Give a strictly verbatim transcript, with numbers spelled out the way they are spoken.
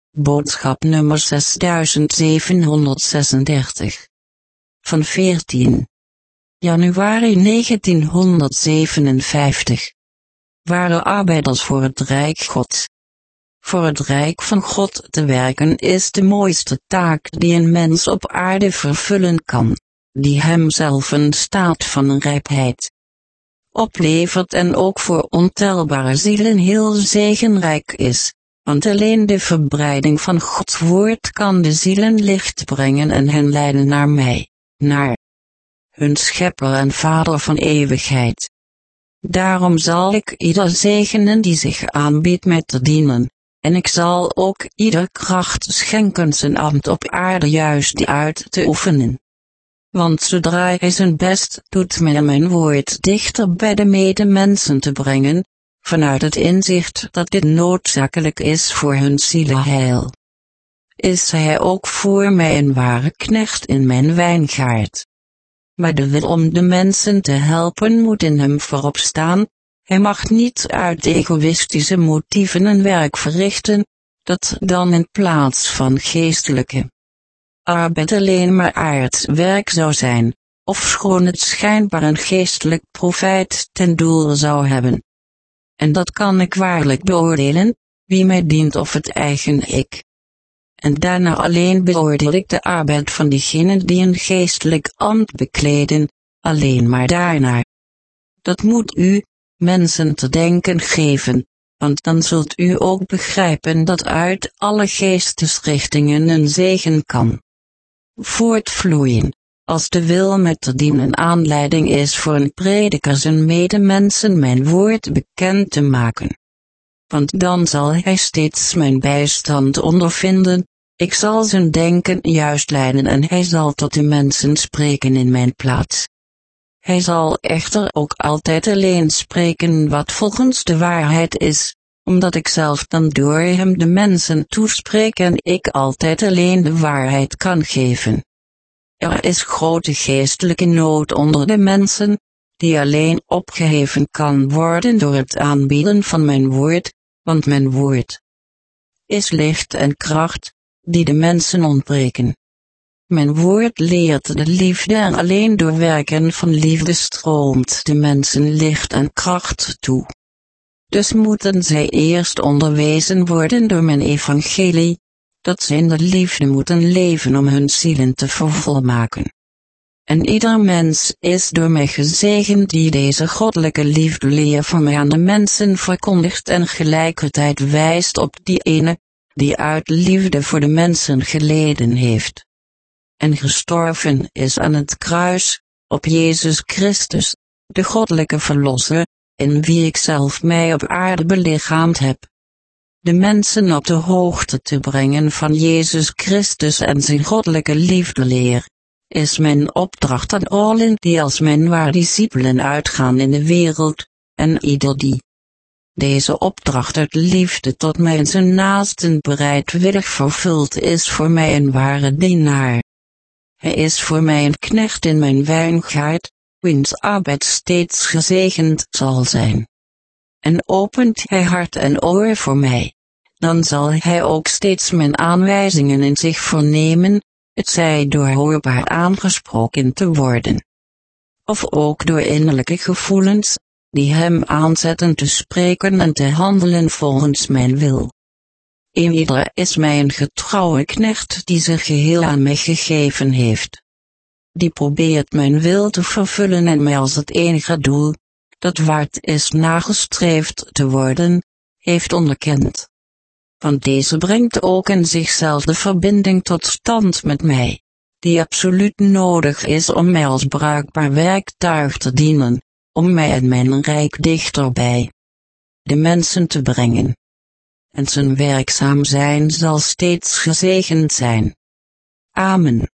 Boodschap nummer zesduizendzevenhonderdzesendertig. Van veertien januari negentienhonderdzevenenvijftig. Ware arbeiders voor het Rijk Gods. Voor het Rijk van God te werken is de mooiste taak die een mens op aarde vervullen kan, die hemzelf een staat van rijpheid oplevert en ook voor ontelbare zielen heel zegenrijk is. Want alleen de verbreiding van Gods woord kan de zielen licht brengen en hen leiden naar mij, naar hun Schepper en Vader van eeuwigheid. Daarom zal ik ieder zegenen die zich aanbiedt mij te dienen, en ik zal ook ieder kracht schenken zijn ambt op aarde juist uit te oefenen. Want zodra hij zijn best doet mij mijn woord dichter bij de medemensen te brengen, vanuit het inzicht dat dit noodzakelijk is voor hun zielenheil, is hij ook voor mij een ware knecht in mijn wijngaard. Maar de wil om de mensen te helpen moet in hem voorop staan. Hij mag niet uit egoïstische motieven een werk verrichten, dat dan in plaats van geestelijke arbeid alleen maar aardwerk zou zijn, ofschoon het schijnbaar een geestelijk profijt ten doel zou hebben. En dat kan ik waarlijk beoordelen, wie mij dient of het eigen ik. En daarna alleen beoordeel ik de arbeid van diegenen die een geestelijk ambt bekleden, alleen maar daarnaar. Dat moet u, mensen, te denken geven, want dan zult u ook begrijpen dat uit alle geestesrichtingen een zegen kan voortvloeien, als de wil met te dienen aanleiding is voor een prediker zijn medemensen mijn woord bekend te maken. Want dan zal hij steeds mijn bijstand ondervinden, ik zal zijn denken juist leiden en hij zal tot de mensen spreken in mijn plaats. Hij zal echter ook altijd alleen spreken wat volgens de waarheid is, omdat ik zelf dan door hem de mensen toespreek en ik altijd alleen de waarheid kan geven. Er is grote geestelijke nood onder de mensen, die alleen opgeheven kan worden door het aanbieden van mijn woord, want mijn woord is licht en kracht, die de mensen ontbreken. Mijn woord leert de liefde en alleen door werken van liefde stroomt de mensen licht en kracht toe. Dus moeten zij eerst onderwezen worden door mijn evangelie, dat zij in de liefde moeten leven om hun zielen te vervolmaken. En ieder mens is door mij gezegend die deze goddelijke liefdeleer van mij aan de mensen verkondigt en gelijkertijd wijst op die ene, die uit liefde voor de mensen geleden heeft en gestorven is aan het kruis, op Jezus Christus, de goddelijke verlosser, in wie ik zelf mij op aarde belichaamd heb. De mensen op de hoogte te brengen van Jezus Christus en zijn goddelijke liefdeleer, is mijn opdracht aan allen die als mijn waar discipelen uitgaan in de wereld, en ieder die deze opdracht uit liefde tot mij en zijn naasten bereidwillig vervult is voor mij een ware dienaar. Hij is voor mij een knecht in mijn wijngaard, wiens arbeid steeds gezegend zal zijn. En opent hij hart en oor voor mij, dan zal hij ook steeds mijn aanwijzingen in zich vernemen, het zij door hoorbaar aangesproken te worden, of ook door innerlijke gevoelens, die hem aanzetten te spreken en te handelen volgens mijn wil. Ieder is mij een getrouwe knecht die zich geheel aan mij gegeven heeft. Die probeert mijn wil te vervullen en mij als het enige doel, dat waard is nagestreefd te worden, heeft onderkend. Want deze brengt ook in zichzelf de verbinding tot stand met mij, die absoluut nodig is om mij als bruikbaar werktuig te dienen, om mij en mijn rijk dichterbij de mensen te brengen. En zijn werkzaam zijn zal steeds gezegend zijn. Amen.